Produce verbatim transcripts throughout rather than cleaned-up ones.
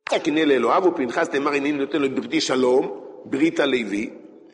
הקנה לאלוהיו, ופנחס נאמר הנני נותן לו בריתי שלום, ברית הלוי.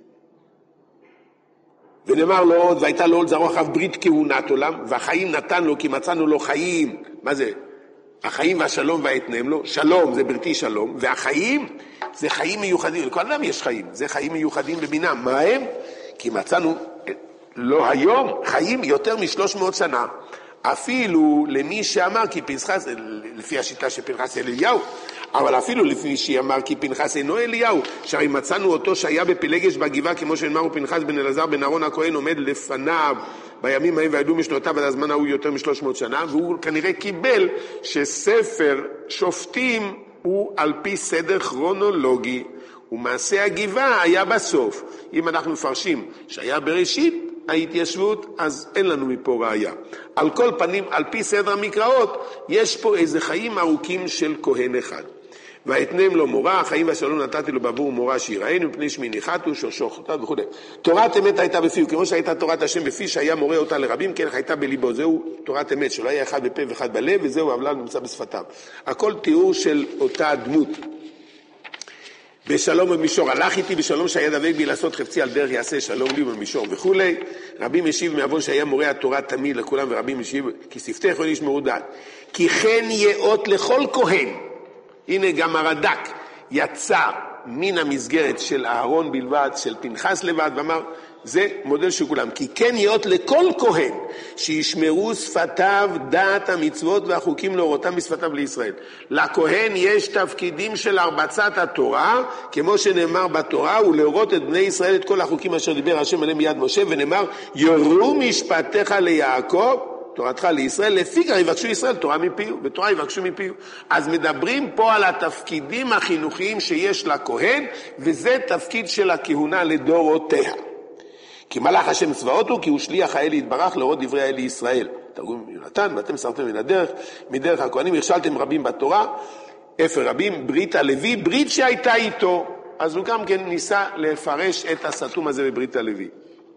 ונאמר לו עוד, והייתה לו עוד זרוע אחריו ברית כהונת עולם, והחיים נתן לו כי מצאנו לו חיים. מה זה? החיים והשלום והאתנם לו. שלום זה בריתי שלום, והחיים זה חיים מיוחדים. לכל אדם יש חיים, זה חיים מיוחדים בבינם. מה הם? כי מצאנו לא היום, חיים יותר משלוש מאות שנה. אפילו למי שאמר כי פנחס, לפי השיטה של פנחס אליהו, אבל אפילו לפי שאמר כי פנחס אינו אליהו, שהרי מצאנו אותו שהיה בפלגש בגבעה, כמו שנאמר פנחס בן אלעזר בן אהרון הכהן עומד לפניו בימים ההם וידעו משנותיו עד הזמן ההוא יותר משלוש מאות שנה, והוא כנראה קיבל שספר שופטים הוא על פי סדר כרונולוגי, ומעשה הגבעה היה בסוף. אם אנחנו מפרשים שהיה בראשית ההתיישבות, אז אין לנו מפה ראיה. על כל פנים, על פי סדר המקראות, יש פה איזה חיים ארוכים של כהן אחד. והאתנם לו מורה, החיים והשלום נתתי לו בעבור מורה שיראינו, מפני שמי ניחתו, שושוכתה וכו'. תורת אמת הייתה בפיו, כמו שהייתה תורת השם בפי, שהיה מורה אותה לרבים, כן הייתה בליבו. זהו תורת אמת, שלא היה אחד בפה ואחד בלב, וזהו הבלל נמצא בשפתיו. הכל תיאור של אותה דמות. בשלום במישור, הלך איתי בשלום שהיה דבק בי לעשות חפצי על דרך יעשה שלום לי במישור וכו'. רבים משיב מעוון שהיה מורה התורה תמיד לכולם, ורבים משיב כי שפתי כהן ישמרו דעת. כי כן יאות לכל כהן. הנה גם הרד"ק יצא מן המסגרת של אהרון בלבד, של פנחס לבד, ואמר זה מודל של כולם. כי כן יאות לכל כהן שישמרו שפתיו דעת המצוות והחוקים להורותם בשפתיו לישראל. לכהן יש תפקידים של הרבצת התורה, כמו שנאמר בתורה, ולהורות את בני ישראל את כל החוקים אשר דיבר השם עליהם מיד משה, ונאמר יורו משפטיך ליעקב תורתך לישראל, לפי כך יבקשו ישראל תורה מפיהו, ותורה יבקשו מפיהו. אז מדברים פה על התפקידים החינוכיים שיש לכהן, וזה תפקיד של הכהונה לדורותיה. כי מלאך השם צבאות הוא, כי הוא שליח האל יתברך להורות דברי האל לישראל. תרגום יונתן, ואתם סרתם מן הדרך, מדרך הכהנים, הכשלתם רבים בתורה, אפר רבים, ברית הלוי, ברית שהייתה איתו. אז הוא גם כן ניסה לפרש את הסתום הזה בברית הלוי.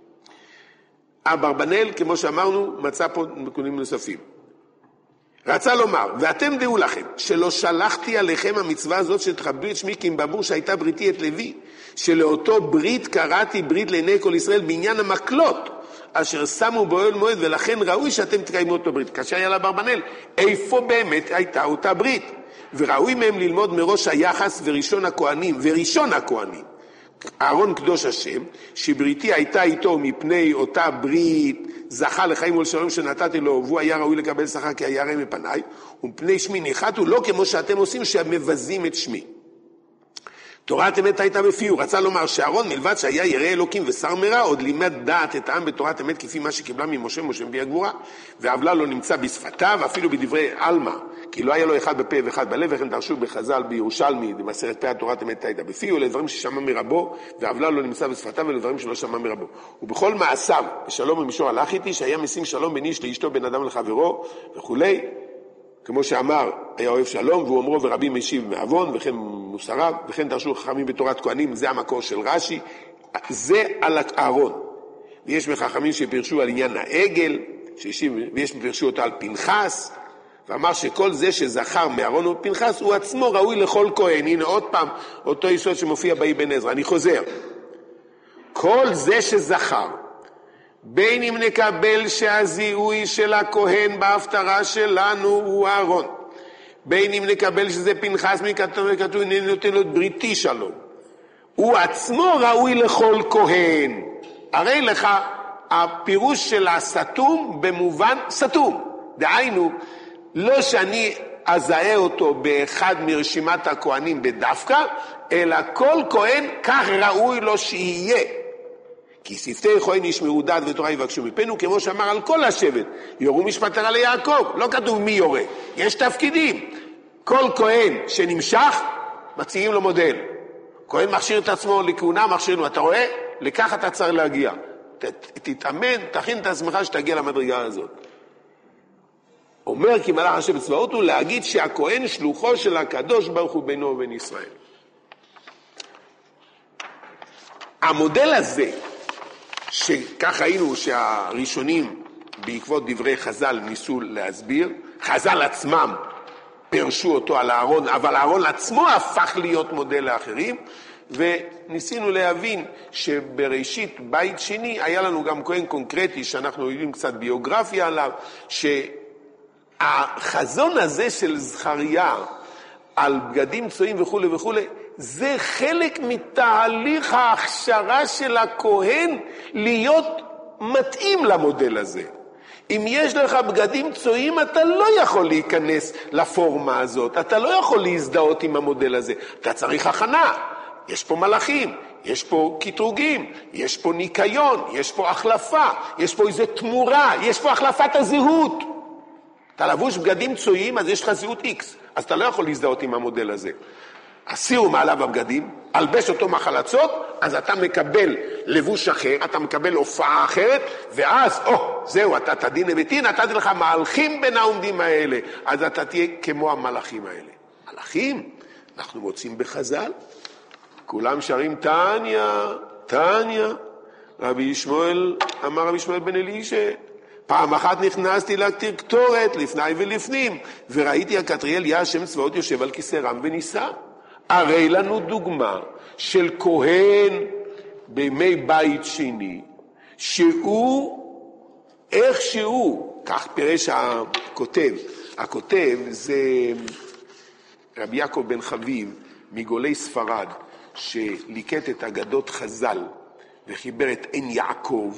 אברבנאל, כמו שאמרנו, מצא פה נקונים נוספים. רצה לומר, ואתם דעו לכם, שלא שלחתי עליכם המצווה הזאת שתכבדו את שמי כמבבור שהייתה בריתי את לוי, שלאותו ברית קראתי ברית לעיני כל ישראל בעניין המקלות, אשר שמו באוהל מועד, ולכן ראוי שאתם תקיימו אותו ברית. כאשר היה לאברבנאל, איפה באמת הייתה אותה ברית? וראוי מהם ללמוד מראש היחס וראשון הכהנים, וראשון הכהנים. אהרון קדוש השם, שבריתי הייתה איתו מפני אותה ברית, זכה לחיים ולשלום שנתתי לו, והוא היה ראוי לקבל שכר כי היה ראה מפניי, ומפני שמי ניחתו, לא כמו שאתם עושים שמבזים את שמי. תורת אמת הייתה בפיהו, רצה לומר שאהרון מלבד שהיה ירא אלוקים ושר מרע, עוד לימד דעת את העם בתורת אמת כפי מה שקיבלה ממשה, משה מביא הגבורה, והבלה לא נמצא בשפתיו, אפילו בדברי אלמה, כי לא היה לו אחד בפה ואחד בלב, וכן דרשו בחז"ל בירושלמי, במסכת פאה תורת אמת הייתה בפיהו, לדברים ששמע מרבו, והבלה לא נמצא בשפתיו, ולדברים שלא שמע מרבו. ובכל מעשיו, בשלום במישור הלך איתי, שהיה משים שלום בין איש לאשתו, בין אדם לחברו, וכולי. כמו שאמר, היה אוהב שלום, והוא אומרו ורבים משיב מעוון, וכן מוסריו, וכן דרשו חכמים בתורת כהנים, זה המקור של רש"י, זה על אהרון. ויש מחכמים שפרשו על עניין העגל, שישיב, ויש מפרשו אותו על פנחס, ואמר שכל זה שזכר מאהרון ופנחס, הוא עצמו ראוי לכל כהן. הנה עוד פעם, אותו יסוד שמופיע באבן עזרא. אני חוזר. כל זה שזכר, בין אם נקבל שהזיהוי של הכהן בהפטרה שלנו הוא אהרון, בין אם נקבל שזה פנחס מכתוב וכתוב אני נותן לו בריתי שלום, הוא עצמו ראוי לכל כהן. הרי לך הפירוש של הסתום במובן סתום, דהיינו לא שאני אזהה אותו באחד מרשימת הכהנים בדווקא, אלא כל כהן כך ראוי לו שיהיה. כי שפתי כהן ישמרו דעת ותורה יבקשו מפנו, כמו שאמר על כל השבט, יורו משפטיך ליעקב. לא כתוב מי יורה, יש תפקידים. כל כהן שנמשך, מציעים לו מודל. כהן מכשיר את עצמו לכהונה, מכשיר לו, אתה רואה? לכך אתה צריך להגיע. תתאמן, תכין את עצמך שתגיע למדרגה הזאת. אומר כי מלאך השם צבאות הוא להגיד שהכהן שלוחו של הקדוש ברוך הוא בינו ובין ישראל. המודל הזה, שכך ראינו שהראשונים בעקבות דברי חז"ל ניסו להסביר, חז"ל עצמם פרשו אותו על הארון, אבל הארון עצמו הפך להיות מודל לאחרים, וניסינו להבין שבראשית בית שני היה לנו גם כהן קונקרטי, שאנחנו יודעים קצת ביוגרפיה עליו, שהחזון הזה של זכריה על בגדים צועים וכו' וכו', זה חלק מתהליך ההכשרה של הכהן להיות מתאים למודל הזה. אם יש לך בגדים צועים, אתה לא יכול להיכנס לפורמה הזאת, אתה לא יכול להזדהות עם המודל הזה, אתה צריך הכנה. יש פה מלאכים, יש פה קטרוגים, יש פה ניקיון, יש פה החלפה, יש פה איזו תמורה, יש פה החלפת הזהות. אתה לבוש בגדים צועים, אז יש לך זהות X, אז אתה לא יכול להזדהות עם המודל הזה. הסירו מעליו הבגדים, אלבש אותו מחלצות, אז אתה מקבל לבוש אחר, אתה מקבל הופעה אחרת, ואז, או, זהו, אתה תדין לביתי, נתתי לך מהלכים בין העומדים האלה, אז אתה תהיה כמו המלאכים האלה. מלאכים, אנחנו מוצאים בחז"ל, כולם שרים תניה, תניה, רבי ישמעאל, אמר רבי ישמעאל בן אלישע, פעם אחת נכנסתי להקטיר קטורת, לפני ולפנים, וראיתי הקטריאל יה השם צבאות יושב על כיסא רם ונישא. הרי לנו דוגמה של כהן בימי בית שני, שהוא איכשהו, כך פירש הכותב, הכותב זה רבי יעקב בן חביב מגולי ספרד, שליקט את אגדות חז"ל וחיבר את עין יעקב.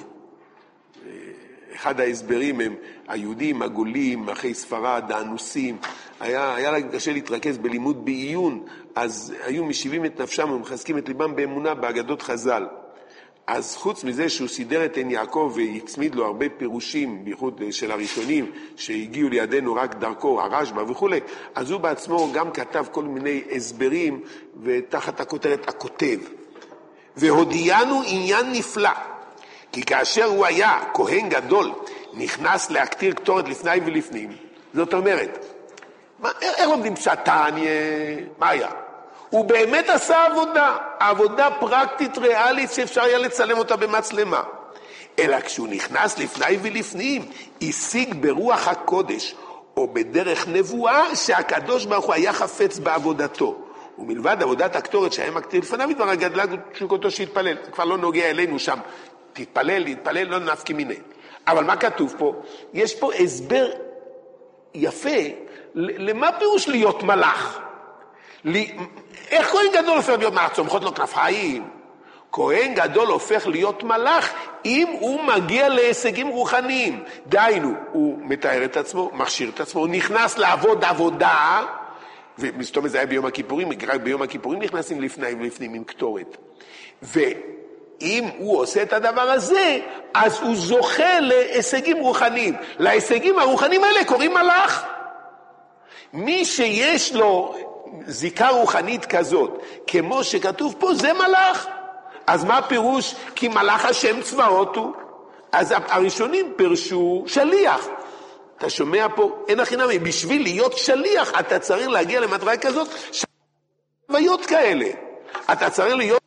אחד ההסברים הם היהודים, הגולים, אחי ספרד, האנוסים, היה, היה לה קשה להתרכז בלימוד בעיון, אז היו משיבים את נפשם ומחזקים את ליבם באמונה באגדות חז"ל. אז חוץ מזה שהוא סידר את עין יעקב והצמיד לו הרבה פירושים, בייחוד של הראשונים שהגיעו לידינו רק דרכו, הרשב"א וכו', אז הוא בעצמו גם כתב כל מיני הסברים, ותחת הכותרת הכותב. והודיענו עניין נפלא, כי כאשר הוא היה כהן גדול, נכנס להקטיר קטורת לפני ולפנים. זאת אומרת, מה, איך לומדים פשטניה? מה היה? הוא באמת עשה עבודה, עבודה פרקטית ריאלית שאפשר היה לצלם אותה במצלמה. אלא כשהוא נכנס לפני ולפנים, השיג ברוח הקודש, או בדרך נבואה שהקדוש ברוך הוא היה חפץ בעבודתו. ומלבד עבודת הקטורת שהיה מקטיר לפניו, כבר הגדלה תשוקתו שהתפלל. זה כבר לא נוגע אלינו שם. תתפלל, להתפלל, לא נפקי מיני. אבל מה כתוב פה? יש פה הסבר יפה, למה פירוש להיות מלאך? איך כהן גדול הופך להיות מלאך? צומחות לו כנפיים. כהן גדול הופך להיות מלאך אם הוא מגיע להישגים רוחניים. דיינו, הוא מתאר את עצמו, מכשיר את עצמו, הוא נכנס לעבוד עבודה, ומסתום זה היה ביום הכיפורים, רק ביום הכיפורים נכנסים לפני ולפנים עם קטורת. ואם הוא עושה את הדבר הזה, אז הוא זוכה להישגים רוחניים. להישגים הרוחניים האלה קוראים מלאך. מי שיש לו זיקה רוחנית כזאת, כמו שכתוב פה, זה מלאך. אז מה הפירוש? כי מלאך השם צבאות הוא. אז הראשונים פרשו שליח. אתה שומע פה, אין הכי נמי, בשביל להיות שליח, אתה צריך להגיע למטרה כזאת, שוויות כאלה. אתה צריך להיות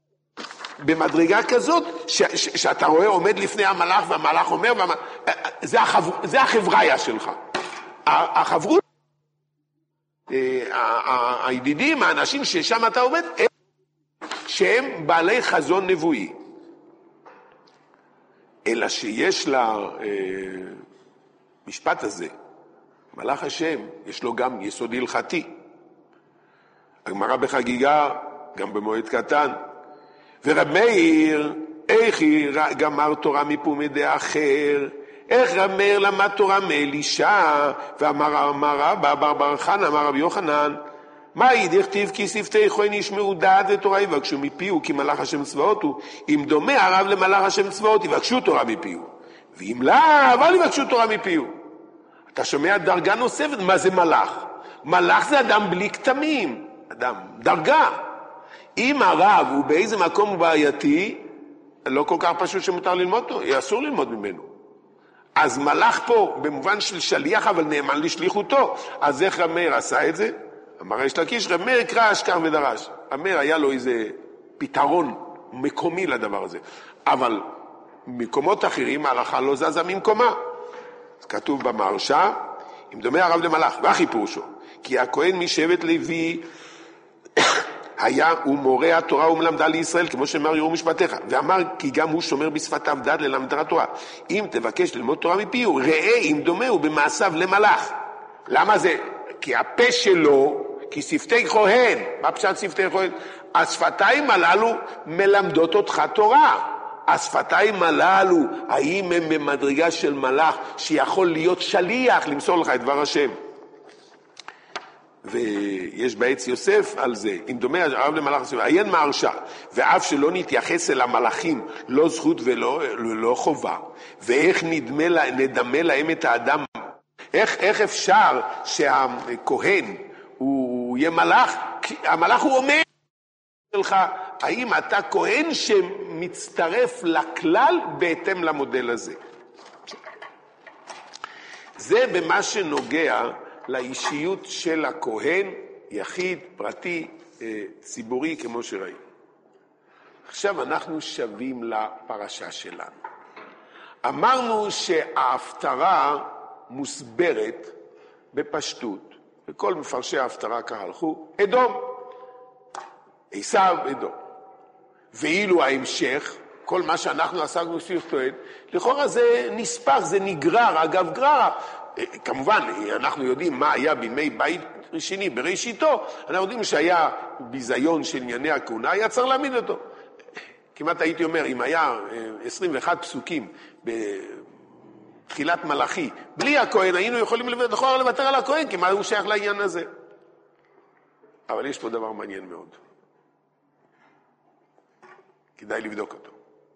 במדרגה כזאת, ש- ש- שאתה רואה עומד לפני המלאך, והמלאך אומר, והמ... זה, החבר... זה החבריה שלך. החברות, הידידים, האנשים ששם אתה עומד, הם... שהם בעלי חזון נבואי. אלא שיש לה... משפט הזה, מלאך השם, יש לו גם יסוד הלכתי. הגמרא בחגיגה, גם במועד קטן. ורב מאיר, איך היא גמר תורה מפומי דאחר? איך רב מאיר למד תורה מאלישע? ואמר רבא בר בר חנא, אמר רבי יוחנן, מה דכתיב כי שפתי כהן ישמעו דעת ותורה יבקשו מפיהו, כי מלאך השם צבאות הוא. אם דומה הרב למלאך השם צבאות, יבקשו תורה מפיהו. ואם לא, אבל יבקשו תורה מפיהו. אתה שומע דרגה נוספת, מה זה מלאך? מלאך זה אדם בלי כתמים, אדם, דרגה. אם הרב הוא באיזה מקום בעייתי, לא כל כך פשוט שמותר ללמוד אותו, אסור ללמוד ממנו. אז מלאך פה, במובן של שליח, אבל נאמן לשליחותו. אז איך רב מאיר עשה את זה? אמר יש לקיש, רב מאיר קרא אשכר ודרש. רב מאיר היה לו איזה פתרון מקומי לדבר הזה. אבל מקומות אחרים, ההלכה לא זזה ממקומה. כתוב במרשה, אם דומה הרב למלאך, והכי פירושו, כי הכהן משבט לוי היה הוא מורה התורה ומלמדה לישראל, כמו שאמר יאור משפטיך, ואמר כי גם הוא שומר בשפתיו דעת ללמד התורה. אם תבקש ללמוד תורה מפיהו, ראה אם דומה הוא במעשיו למלאך. למה זה? כי הפה שלו, כי שפתי כהן, מה פשט שפתי כהן? השפתיים הללו מלמדות אותך תורה. השפתיים הללו, האם הם במדרגה של מלאך שיכול להיות שליח למסור לך את דבר השם? ויש בעץ יוסף על זה, אם דומה הרב למלאך הסביבה, עיין מהרשע, ואף שלא נתייחס אל המלאכים, לא זכות ולא לא חובה, ואיך נדמה לה, נדמה להם את האדם, איך, איך אפשר שהכהן הוא יהיה מלאך, המלאך הוא אומר שלך, האם אתה כהן שמצטרף לכלל בהתאם למודל הזה? זה במה שנוגע לאישיות של הכהן, יחיד, פרטי, ציבורי, כמו שראינו. עכשיו אנחנו שווים לפרשה שלנו. אמרנו שההפטרה מוסברת בפשטות, וכל מפרשי ההפטרה כך הלכו, אדום, עשיו אדום. ואילו ההמשך, כל מה שאנחנו עסקנו סביב טוען, לכאורה זה נספח, זה נגרר, אגב גרר, כמובן, אנחנו יודעים מה היה בימי בית שני בראשיתו, אנחנו יודעים שהיה ביזיון של ענייני הכהונה, היה צריך להעמיד אותו. כמעט הייתי אומר, אם היה עשרים ואחד פסוקים בתחילת מלאכי, בלי הכהן היינו יכולים לוותר על הכהן, כי מה הוא שייך לעניין הזה? אבל יש פה דבר מעניין מאוד. כדאי לבדוק אותו.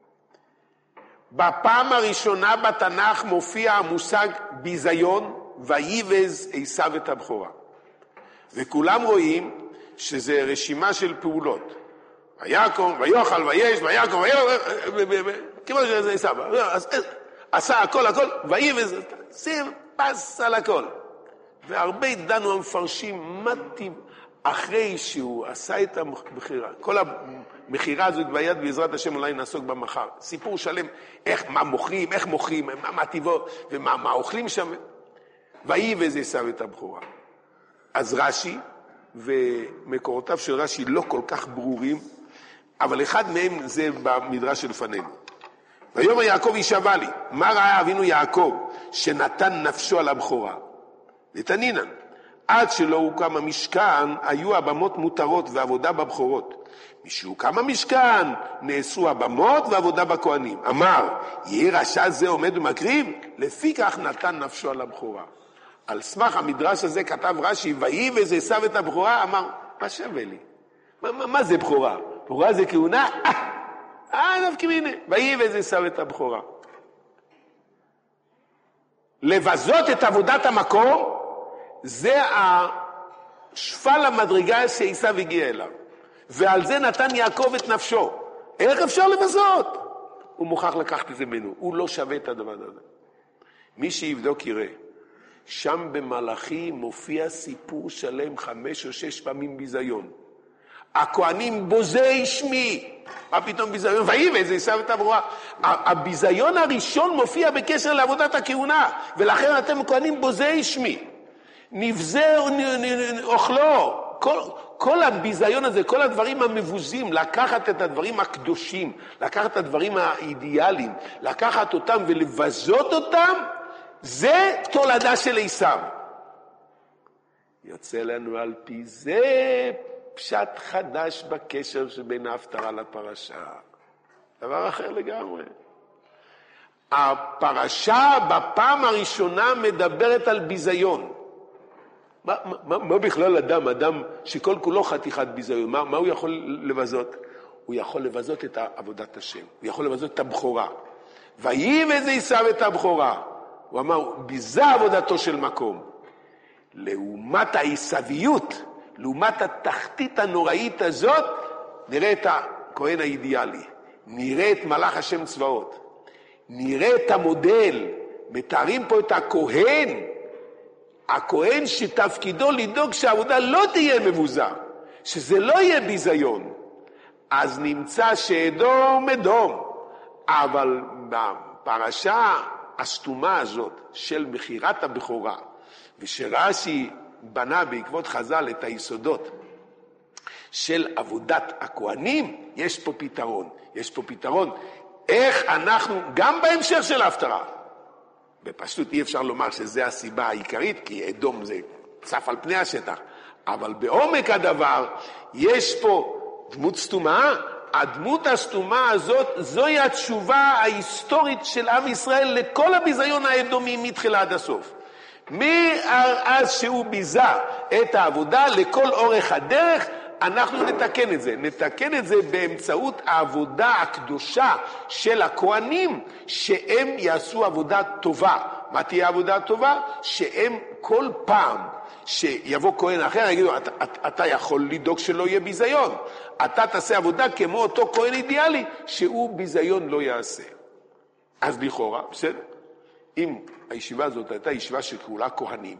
בפעם הראשונה בתנ"ך מופיע המושג ביזיון, ויבז עשיו את הבכורה. וכולם רואים שזה רשימה של פעולות. ויקום, ויאכל, ויש, ויקום, כמו שזה עשיו. עשה הכל, הכל, ויבז, שים פס על הכל. והרבה דנו המפרשים מתים אחרי שהוא עשה את המחירה. כל המחירה הזאת ביד בעזרת השם אולי נעסוק בה מחר. סיפור שלם, איך, מה מוכרים, איך מוכרים, מה, מה טבעו, ומה מה אוכלים שם. ויבז עשיו את הבכורה. אז רש"י, ומקורותיו של רש"י לא כל כך ברורים, אבל אחד מהם זה במדרש שלפנינו. ויאמר יעקב יישבע לי, מה ראה אבינו יעקב שנתן נפשו על הבכורה? ותנינן. עד שלא הוקם המשכן, היו הבמות מותרות ועבודה בבכורות. משהוקם המשכן, נעשו הבמות ועבודה בכהנים. אמר, יהיה רשע זה עומד ומקריב? לפי כך נתן נפשו על הבכורה. על סמך המדרש הזה כתב רש"י, ויבז עשיו את הבכורה, אמר, מה שווה לי? מה, מה, מה זה בכורה? בכורה זה כהונה? אה, אה, נפקי מיני. ויבז עשיו את הבכורה. לבזות את עבודת המקום, זה השפל המדרגה שעשיו הגיע אליו. ועל זה נתן יעקב את נפשו. איך אפשר לבזות? הוא מוכרח לקחת את זה ממנו. הוא לא שווה את הדבר הזה. מי שיבדוק יראה. שם במלאכי מופיע סיפור שלם חמש או שש פעמים ביזיון. הכהנים בוזי שמי. מה פתאום ביזיון? ויבז עשיו את הבכורה. הביזיון הראשון מופיע בקשר לעבודת הכהונה. ולכן אתם כהנים בוזי שמי. נבזה אוכלו, כל, כל הביזיון הזה, כל הדברים המבוזים, לקחת את הדברים הקדושים, לקחת את הדברים האידיאליים, לקחת אותם ולבזות אותם, זה תולדה של עשיו. יוצא לנו על פי זה פשט חדש בקשר שבין ההפטרה לפרשה. דבר אחר לגמרי. הפרשה בפעם הראשונה מדברת על ביזיון. מה, מה, מה בכלל אדם, אדם שכל כולו חתיכת ביזיון, מה, מה הוא יכול לבזות? הוא יכול לבזות את עבודת השם, הוא יכול לבזות את הבכורה. ויבז עשיו את הבכורה. הוא אמר, ביזה עבודתו של מקום. לעומת העשוויות, לעומת התחתית הנוראית הזאת, נראה את הכהן האידיאלי, נראה את מלאך השם צבאות, נראה את המודל, מתארים פה את הכהן, הכהן שתפקידו לדאוג שהעבודה לא תהיה מבוזה, שזה לא יהיה ביזיון. אז נמצא שאדום אדום, אבל בפרשה הסתומה הזאת של מחירת הבכורה, ושרש"י בנה בעקבות חז"ל את היסודות של עבודת הכהנים, יש פה פתרון. יש פה פתרון. איך אנחנו, גם בהמשך של ההפטרה, בפשוט אי אפשר לומר שזה הסיבה העיקרית, כי אדום זה צף על פני השטח, אבל בעומק הדבר יש פה דמות סתומה. הדמות הסתומה הזאת, זוהי התשובה ההיסטורית של עם ישראל לכל הביזיון האדומי מתחילה עד הסוף. מאז שהוא ביזה את העבודה לכל אורך הדרך, אנחנו נתקן את זה. נתקן את זה באמצעות העבודה הקדושה של הכהנים, שהם יעשו עבודה טובה. מה תהיה עבודה טובה? שהם כל פעם שיבוא כהן אחר, יגידו, אתה, אתה, אתה יכול לדאוג שלא יהיה ביזיון. אתה תעשה עבודה כמו אותו כהן אידיאלי, שהוא ביזיון לא יעשה. אז לכאורה, בסדר. אם הישיבה הזאת הייתה ישיבה שכולה כהנים,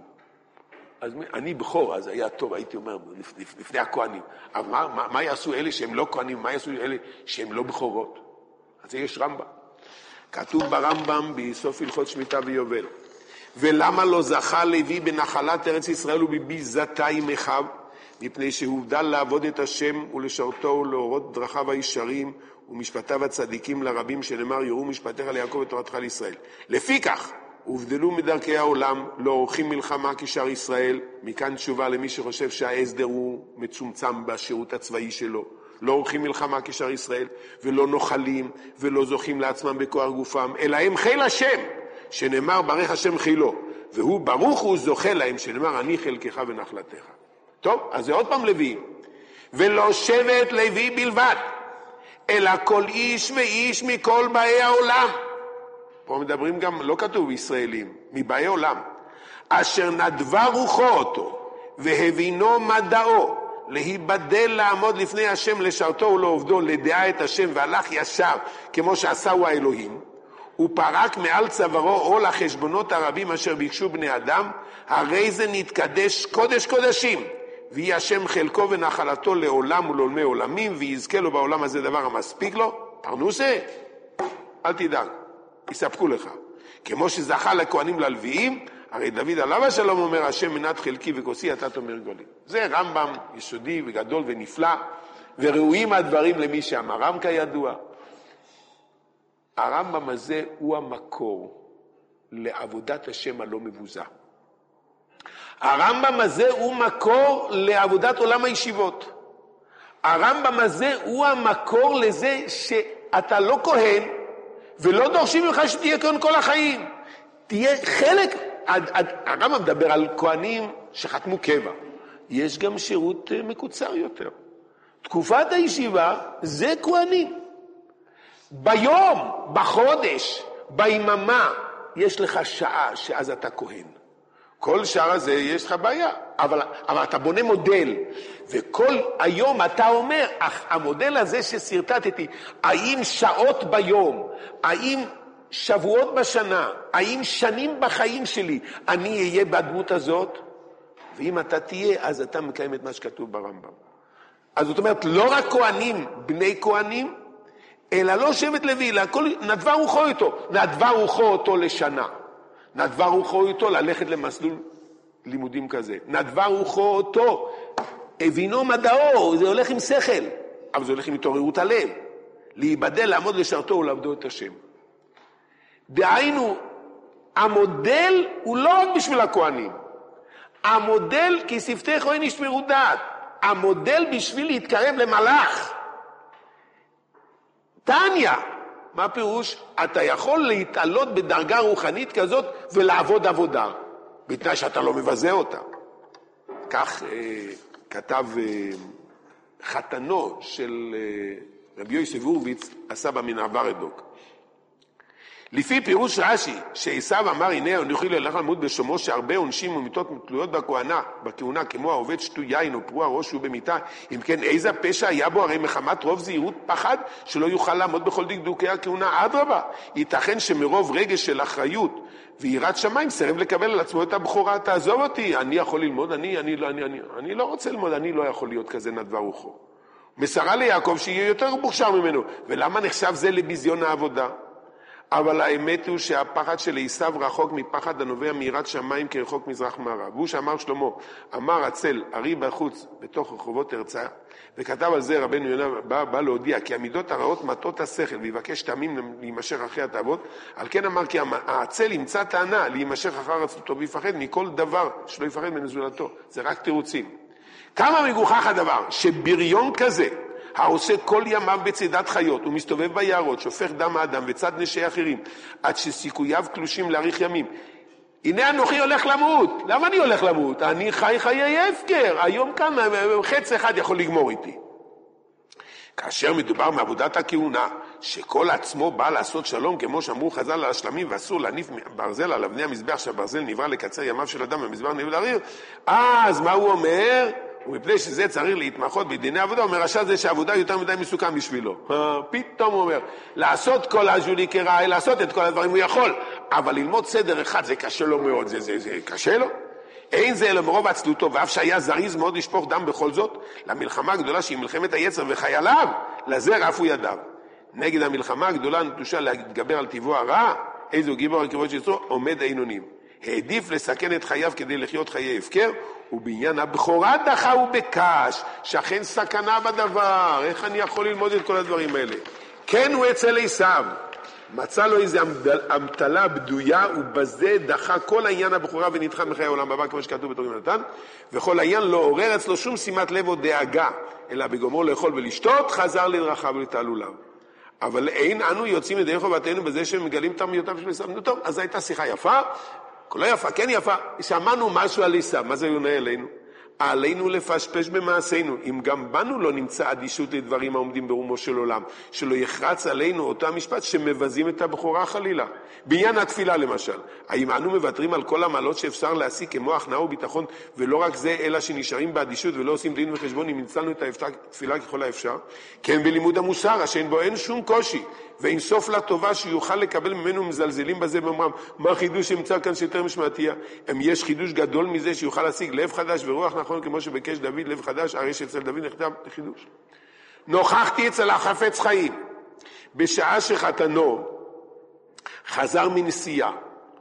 אז אני בכור, אז היה טוב, הייתי אומר, לפני, לפני הכהנים. אבל מה, מה, מה יעשו אלה שהם לא כהנים? מה יעשו אלה שהם לא בכורות? אז יש רמב"ם. כתוב ברמב"ם בסוף הלכות שמיטה ויובל. ולמה לא זכה לוי בנחלת ארץ ישראל ובביזתה עם אחיו? מפני שהובדל לעבוד את השם ולשרתו ולאורות דרכיו הישרים ומשפטיו הצדיקים לרבים, שנאמר יראו משפטיך ליעקב ותורתך לישראל. לפי כך הובדלו מדרכי העולם, לא עורכים מלחמה כשאר ישראל. מכאן תשובה למי שחושב שההסדר הוא מצומצם בשירות הצבאי שלו. לא עורכים מלחמה כשאר ישראל, ולא נוחלים, ולא זוכים לעצמם בכוח גופם, אלא הם חיל השם, שנאמר ברך השם חילו, והוא ברוך הוא זוכה להם, שנאמר אני חלקך ונחלתך. טוב, אז זה עוד פעם לוי. ולא שבט לוי בלבד, אלא כל איש ואיש מכל באי העולם. פה מדברים גם, לא כתוב ישראלים, מבאי עולם. אשר נדבה רוחו אותו, והבינו מדעו, להיבדל לעמוד לפני השם, לשרתו ולעובדו, לדעה את השם, והלך ישר, כמו שעשהו האלוהים, הוא פרק מעל צווארו עול החשבונות הרבים אשר ביקשו בני אדם, הרי זה נתקדש קודש קודשים, ויהי השם חלקו ונחלתו לעולם ולעולמי עולמים, ויזכה לו בעולם הזה דבר המספיק לו. פרנוסה, אל תדאג, יספקו לך. כמו שזכה לכהנים ללוויים, הרי דוד עליו השלום אומר, השם מנת חלקי וכוסי אתה תאמר גולי. זה רמב"ם יסודי וגדול ונפלא, וראויים הדברים למי שאמרם כידוע. הרמב"ם הזה הוא המקור לעבודת השם הלא מבוזה. הרמב"ם הזה הוא מקור לעבודת עולם הישיבות. הרמב"ם הזה הוא המקור לזה שאתה לא כהן, ולא דורשים ממך שתהיה כהן כל החיים. תהיה חלק, הרמב"ם מדבר על כהנים שחתמו קבע. יש גם שירות מקוצר יותר. תקופת הישיבה זה כהנים. ביום, בחודש, ביממה, יש לך שעה שאז אתה כהן. כל שעה הזה יש לך בעיה, אבל, אבל אתה בונה מודל, וכל היום אתה אומר, אך המודל הזה שסרטטתי, האם שעות ביום, האם שבועות בשנה, האם שנים בחיים שלי, אני אהיה בדמות הזאת? ואם אתה תהיה, אז אתה מקיים את מה שכתוב ברמב"ם. אז זאת אומרת, לא רק כהנים, בני כהנים, אלא לא שבט לוי, אלא הכל, נדבה רוחו איתו, נדבה רוחו אותו לשנה. נדבה רוחו איתו ללכת למסלול לימודים כזה. נדבה רוחו אותו, הבינו מדעו, זה הולך עם שכל, אבל זה הולך עם התעוררות הלב. להיבדל, לעמוד לשרתו ולעבדו את השם. דהיינו, המודל הוא לא רק בשביל הכהנים. המודל כי שפתי כהן ישמרו דעת. המודל בשביל להתקרב למלאך. תניא, מה פירוש? אתה יכול להתעלות בדרגה רוחנית כזאת ולעבוד עבודה, בתנאי שאתה לא מבזה אותה. כך אה, כתב אה, חתנו של אה, רבי יוסף הורוביץ, הסבא מן הוורדוק. לפי פירוש רש"י, שעשיו אמר, הנה אנוכי ללך למות בשומו שהרבה עונשים ומיתות תלויות בכהונה, בכהונה, כמו העובד שתו יין או פרוע ראש שהוא במיטה, אם כן איזה פשע היה בו, הרי מחמת רוב זהירות פחד שלא יוכל לעמוד בכל דקדוקי הכהונה. אדרבה, ייתכן שמרוב רגש של אחריות ויראת שמיים סירב לקבל על עצמו את הבכורה. תעזוב אותי, אני יכול ללמוד, אני, אני, אני, אני, אני לא רוצה ללמוד, אני לא יכול להיות כזה נדבה רוחו. מסרה ליעקב שיהיה יותר מוכשר ממנו, ולמה נחשב זה לביזיון העבודה? אבל האמת הוא שהפחד של עשיו רחוק מפחד הנובע מיראת שמיים כרחוק מזרח מערב. והוא שאמר שלמה, אמר עצל, ארי בחוץ, בתוך רחובות ארצה, וכתב על זה רבנו יונה, בא, בא להודיע, כי המידות הרעות מטות השכל, ויבקש טעמים להימשך אחרי התאוות, על כן אמר כי העצל ימצא טענה להימשך אחר עצמתו, ויפחד מכל דבר שלא יפחד מנזולתו. זה רק תירוצים. כמה מגוחך הדבר, שבריון כזה, העושה כל ימיו בצדת חיות, הוא מסתובב ביערות, שופך דם האדם וצד נשי אחרים, עד שסיכוייו קלושים להאריך ימים. הנה אנוכי הולך למות. למה אני הולך למות? אני חי חיי הפקר. היום כאן חץ אחד יכול לגמור איתי. כאשר מדובר מעבודת הכהונה, שכל עצמו בא לעשות שלום, כמו שאמרו חז"ל על השלמים, ואסור להניף ברזל על אבני המזבח, שהברזל נברא לקצר ימיו של אדם, והמזבח נברא להריר, אז מה הוא אומר? ומפני שזה צריך להתמחות בדיני עבודה, הוא אומר, רשע זה שהעבודה יותר מדי מסוכן בשבילו. פתאום הוא אומר, לעשות כל הז'ולי כרעי, לעשות את כל הדברים הוא יכול, אבל ללמוד סדר אחד זה קשה לו מאוד, זה, זה, זה קשה לו. אין זה אלא מרוב עצלותו, ואף שהיה זריז מאוד לשפוך דם בכל זאת, למלחמה הגדולה שהיא מלחמת היצר וחייליו, לזה רפו ידיו. נגד המלחמה הגדולה נטושה להתגבר על טבעו הרע, איזו גיבור הקרבות שיצרו, עומד העינונים. העדיף לסכן את חייו כדי לחיות חיי הפקר, ובעניין הבכורה דחה ובקש, שכן סכנה בדבר. איך אני יכול ללמוד את כל הדברים האלה? כן הוא אצל עשיו, מצא לו איזו אמתלה בדויה, ובזה דחה כל העניין הבכורה ונדחה מחיי העולם הבא, כמו שכתוב בתורים נתן, וכל העניין לא עורר אצלו שום שימת לב או דאגה, אלא בגומרו לאכול ולשתות, חזר לדרכיו ולתעלוליו. אבל אין אנו יוצאים ידי חובתנו בזה שמגלים תרמיותיו של עשיו. נו טוב, אז הייתה שיחה יפה, לא יפה, כן יפה, שמענו משהו על עשיו, מה זה יונה אלינו? עלינו לפשפש במעשינו, אם גם בנו לא נמצא אדישות לדברים העומדים ברומו של עולם, שלא יחרץ עלינו אותו המשפט שמבזים את הבכורה חלילה. בעניין התפילה למשל, האם אנו מוותרים על כל המעלות שאפשר להשיג כמו הכנעה וביטחון, ולא רק זה, אלא שנשארים באדישות ולא עושים דין וחשבון אם ניצלנו את התפילה ככל האפשר? כן בלימוד המוסר, השאין בו אין שום קושי, ואין סוף לטובה שיוכל לקבל ממנו מזלזלים בזה ואומרם, מה חידוש שמצא כאן שיותר משמעתיה? אם יש חידוש גדול מזה שיוכל להשיג לב חדש ורוח נכון כמו שבקש דוד לב חדש, הרי שאצל דוד נכתב חידוש. נוכחתי אצל החפץ חיים, בשעה שחתנו חזר מנסיעה,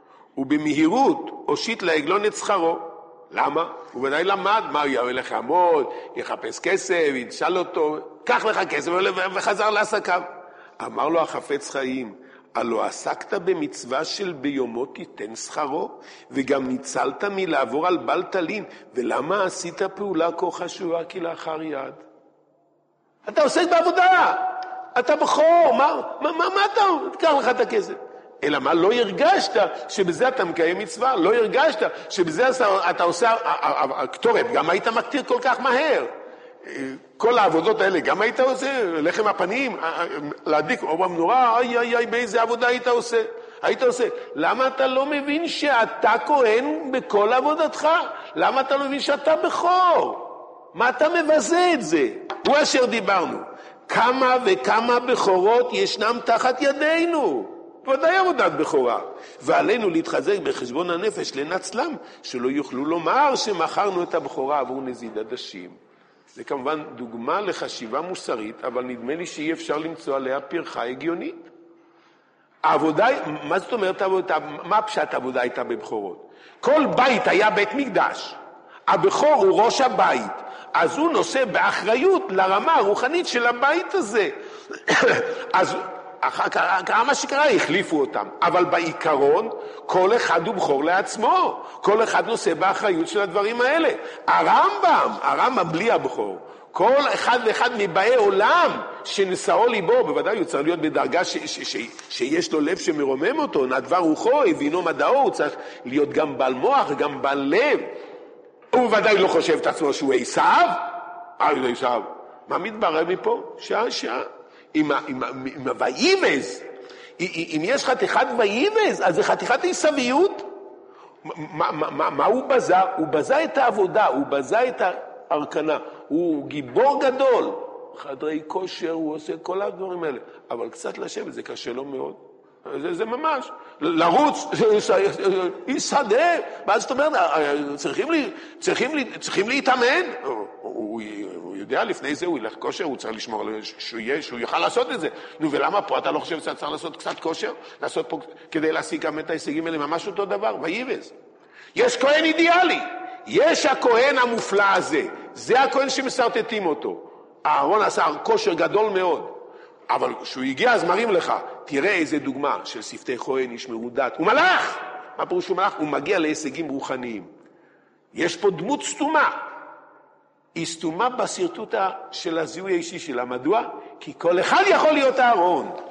ובמהירות הושיט לעגלון את שכרו. למה? הוא ודאי למד, מה הוא ילך לעמוד, יחפש כסף, ישאל אותו, קח לך כסף וחזר לעסקיו. אמר לו החפץ חיים, הלא עסקת במצווה של ביומו תיתן שכרו, וגם ניצלת מלעבור על בל תלין, ולמה עשית פעולה כה חשובה כלאחר יד? אתה עוסק בעבודה, אתה בחור, מה, מה, מה, מה אתה, תקח לך את הכסף. אלא מה, לא הרגשת שבזה אתה מקיים מצווה, לא הרגשת שבזה אתה עושה הקטורת, גם היית מקטיר כל כך מהר. כל העבודות האלה, גם היית עושה, לחם הפנים, להדליק אור במנורה, איי איי איי, באיזה עבודה היית עושה? היית עושה. למה אתה לא מבין שאתה כהן בכל עבודתך? למה אתה לא מבין שאתה בכור? מה אתה מבזה את זה? הוא אשר דיברנו. כמה וכמה בכורות ישנם תחת ידינו. ודאי עבודת בכורה. ועלינו להתחזק בחשבון הנפש לנצלם, שלא יוכלו לומר שמכרנו את הבכורה עבור נזיד עדשים. זה כמובן דוגמה לחשיבה מוסרית, אבל נדמה לי שאי אפשר למצוא עליה פרחה הגיונית. העבודה, מה זאת אומרת עבודה? מה פשט העבודה הייתה בבכורות? כל בית היה בית מקדש. הבכור הוא ראש הבית. אז הוא נושא באחריות לרמה הרוחנית של הבית הזה. אז קרה מה שקרה, החליפו אותם. אבל בעיקרון, כל אחד הוא בכור לעצמו. כל אחד נושא באחריות של הדברים האלה. הרמב"ם, הרמב"ם בלי הבכור. כל אחד ואחד מבאי עולם שנשאו ליבו, בוודאי הוא צריך להיות בדרגה ש- ש- ש- שיש לו לב שמרומם אותו, נדבר רוחו, הבינו מדעו, הוא צריך להיות גם בעל מוח וגם בעל לב. הוא בוודאי לא חושב את עצמו שהוא עשיו. אה, זה עשיו. מה מתברר מפה? שעה, שעה. עם, עם, עם הוויבז, אם יש חתיכת ויבז, אז זה חתיכת עשוויות. מה, מה, מה, מה הוא בזה? הוא בזה את העבודה, הוא בזה את ההרכנה, הוא גיבור גדול. חדרי כושר, הוא עושה כל הדברים האלה. אבל קצת לשבת, זה קשה לו מאוד. זה, זה ממש. לרוץ, יסדר. מה זאת אומרת? צריכים, לי, צריכים, לי, צריכים להתאמן. הוא, הוא, הוא יודע, לפני זה הוא ילך כושר, הוא צריך לשמור עליו שהוא יהיה, שהוא יוכל לעשות את זה. נו, ולמה פה אתה לא חושב שאתה צריך לעשות קצת כושר? לעשות פה כדי להשיג גם את ההישגים האלה, ממש אותו דבר, ויבז. יש כהן אידיאלי, יש הכהן המופלא הזה, זה הכהן שמסרטטים אותו. אהרון עשה כושר גדול מאוד, אבל כשהוא הגיע אז מראים לך, תראה איזה דוגמה של שפתי כהן, איש מרודת, הוא מלאך! מה פירוש הוא מלאך? הוא מגיע להישגים רוחניים. יש פה דמות סתומה, היא סתומה בסרטוטה של הזיהוי האישי שלה. מדוע? כי כל אחד יכול להיות אהרון.